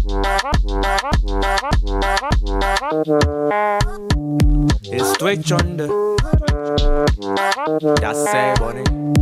It's Twitch on the. That's say bunny.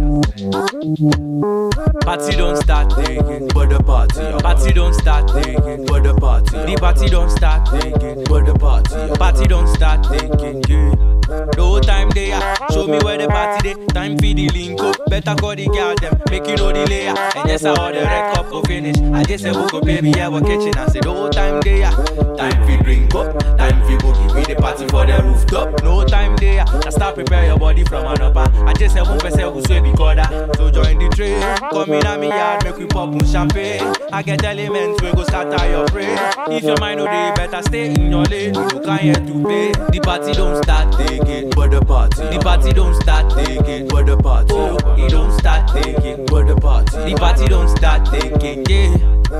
Party don't start taking, but the party don't start taking, but the party don't start taking, but the party don't start taking. Yeah. No time there, show me where the party dey. Time for the link up, better call the girl them, make you know the layer. And yes, I order red cup go finish. I just say book up, baby, yeah, we're kitchen. I say no time there, time for drink up, time for boogie with the party for the rooftop. No time there, I start prepare your body from an upper. I just say one person who swear because so join the train, come in at me yard, make we pop on champagne. I get elements, we go scatter your brain. If your mind no day, better stay in your lane. You can't here to pay. The party don't start taking, but the party don't start taking, but the party. Oh, it don't start taking, but the party don't start taking, yeah.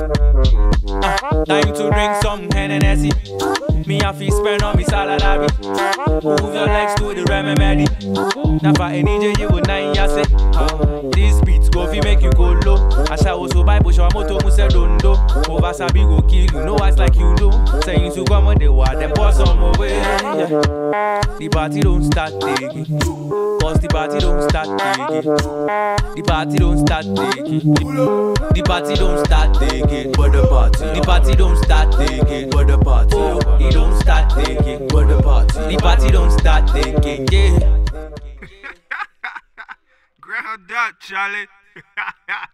Time to drink some Hennessy. Me a fi spend on me salary. Move your legs to the remedy. Now for any DJ you would nine ya say. These beats go fi make you go low. I shall also buy push your motor muse dondo. Over sabi go kill you, know what's like you do. Saying to come on the water, them pour some away. Yeah. The party don't start taking, cause the party don't start taking. The party don't start taking. The party don't start taking, but the party don't start taking, but the party. Oh, it don't start taking, but the party don't start taking, yeah. Ground up, Charlie.